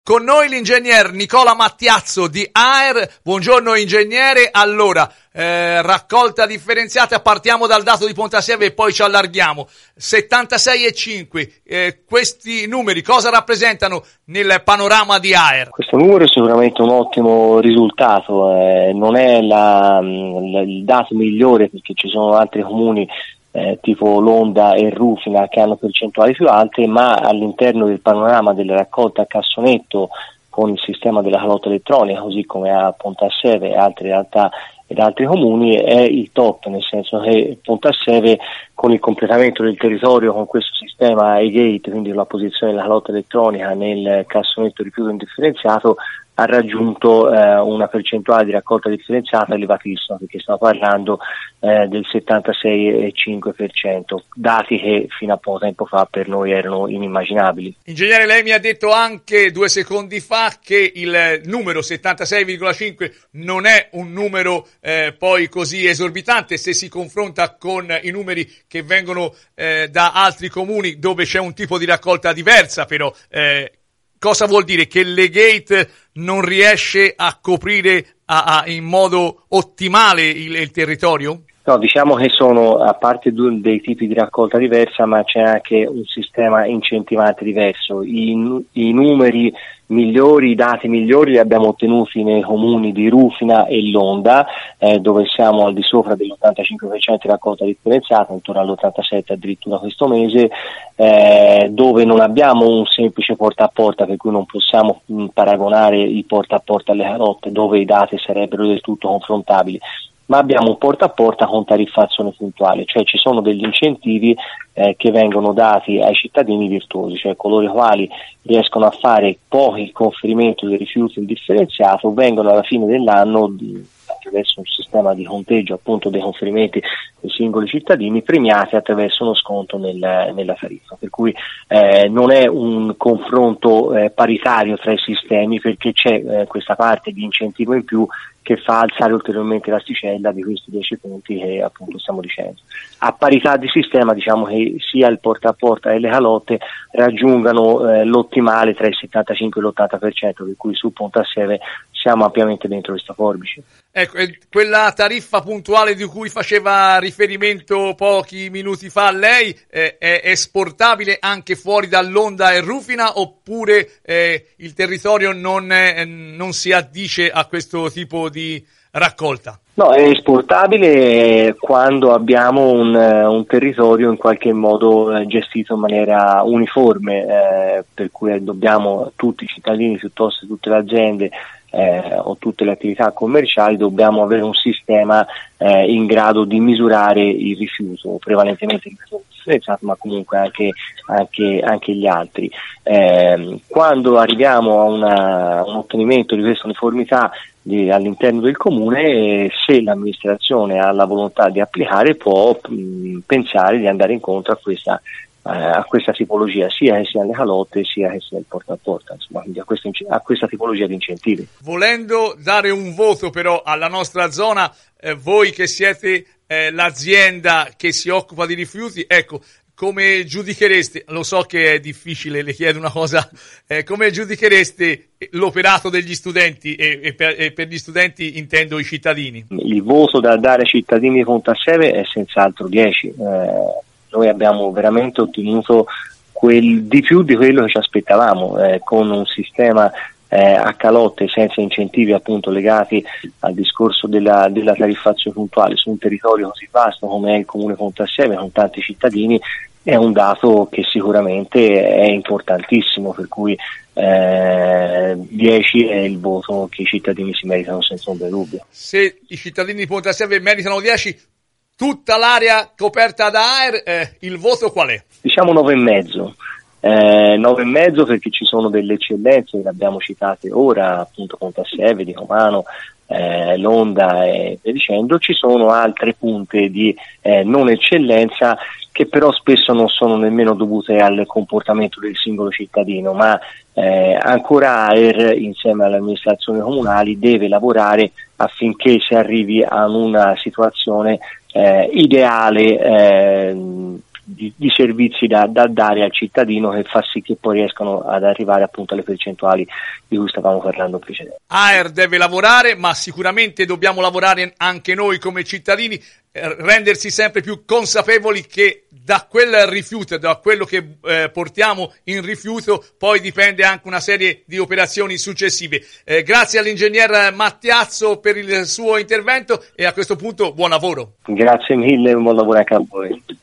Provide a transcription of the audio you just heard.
Con noi l'ingegner Nicola Mattiazzo di AER. Buongiorno ingegnere. Allora, raccolta differenziata, partiamo dal dato di Pontassieve e poi ci allarghiamo. 76,5, questi numeri cosa rappresentano nel panorama di AER? Questo numero è sicuramente un ottimo risultato, non è il dato migliore perché ci sono altri comuni tipo Londa e Rufina che hanno percentuali più alte, ma all'interno del panorama della raccolta a cassonetto con il sistema della calotta elettronica, così come a Pontassieve e altre realtà ed altri comuni, è il top, nel senso che Pontassieve con il completamento del territorio con questo sistema e-gate, quindi la posizione della calotta elettronica nel cassonetto rifiuto indifferenziato, ha raggiunto una percentuale di raccolta differenziata elevatissima, perché stiamo parlando del 76,5%, dati che fino a poco tempo fa per noi erano inimmaginabili. Ingegnere, lei mi ha detto anche 2 secondi fa che il numero 76,5 non è un numero poi così esorbitante se si confronta con i numeri che vengono da altri comuni dove c'è un tipo di raccolta diversa, però cosa vuol dire? Che l'e-gate non riesce a coprire in modo ottimale il territorio? No, diciamo che sono, a parte dei tipi di raccolta diversa, ma c'è anche un sistema incentivante diverso. I numeri migliori, i dati migliori li abbiamo ottenuti nei comuni di Rufina e Londa, dove siamo al di sopra dell'85% di raccolta differenziata, intorno all'87% addirittura questo mese, dove non abbiamo un semplice porta a porta, per cui non possiamo paragonare il porta a porta alle calotte, dove i dati sarebbero del tutto confrontabili, ma abbiamo un porta a porta con tariffazione puntuale, cioè ci sono degli incentivi che vengono dati ai cittadini virtuosi, cioè coloro i quali riescono a fare pochi conferimenti del rifiuto indifferenziato vengono alla fine dell'anno, attraverso un sistema di conteggio appunto dei conferimenti dei singoli cittadini, premiati attraverso uno sconto nella tariffa, per cui non è un confronto paritario tra i sistemi, perché c'è questa parte di incentivo in più che fa alzare ulteriormente l'asticella di questi 10 punti che appunto stiamo dicendo. A parità di sistema diciamo che sia il porta a porta e le calotte raggiungano l'ottimale tra il 75 e l'80%, per cui su Pontassieve siamo ampiamente dentro questa forbice. Ecco, quella tariffa puntuale di cui faceva riferimento pochi minuti fa lei è esportabile anche fuori dall'Onda e Rufina, oppure il territorio non si addice a questo tipo di raccolta? No, è esportabile quando abbiamo un territorio in qualche modo gestito in maniera uniforme, per cui dobbiamo, tutti i cittadini piuttosto che tutte le aziende o tutte le attività commerciali, dobbiamo avere un sistema in grado di misurare il rifiuto, prevalentemente il rifiuto differenziato, ma comunque anche gli altri. Quando arriviamo a un ottenimento di questa uniformità all'interno del comune, se l'amministrazione ha la volontà di applicare, può pensare di andare incontro a questa tipologia, sia che sia le calotte sia che sia il porta a porta, insomma, quindi a questa tipologia di incentivi. Volendo dare un voto però alla nostra zona, voi che siete l'azienda che si occupa di rifiuti, ecco, come giudichereste, lo so che è difficile, le chiedo una cosa, come giudichereste l'operato degli studenti, e per gli studenti intendo i cittadini? Il voto da dare ai cittadini di Pontassieve è senz'altro 10. Noi abbiamo veramente ottenuto di più di quello che ci aspettavamo, con un sistema a calotte senza incentivi appunto legati al discorso della tariffazione puntuale su un territorio così vasto come è il comune Pontassieve con tanti cittadini. È un dato che sicuramente è importantissimo, per cui 10 è il voto che i cittadini si meritano senza ombra di dubbio. Se i cittadini di Pontassieve meritano 10, tutta l'area coperta da AER, il voto qual è? Diciamo 9,5. 9,5 perché ci sono delle eccellenze, le abbiamo citate ora, appunto Pontassieve, di Comano, Londa e via dicendo. Ci sono altre punte di non eccellenza che però spesso non sono nemmeno dovute al comportamento del singolo cittadino, ma ancora AER insieme alle amministrazioni comunali deve lavorare affinché si arrivi a una situazione ideale di servizi da dare al cittadino, che fa sì che poi riescano ad arrivare appunto alle percentuali di cui stavamo parlando precedentemente. AER deve lavorare, ma sicuramente dobbiamo lavorare anche noi come cittadini, rendersi sempre più consapevoli che da quel rifiuto, da quello che portiamo in rifiuto, poi dipende anche una serie di operazioni successive. Grazie all'ingegner Mattiazzo per il suo intervento e a questo punto buon lavoro. Grazie mille, buon lavoro anche a voi.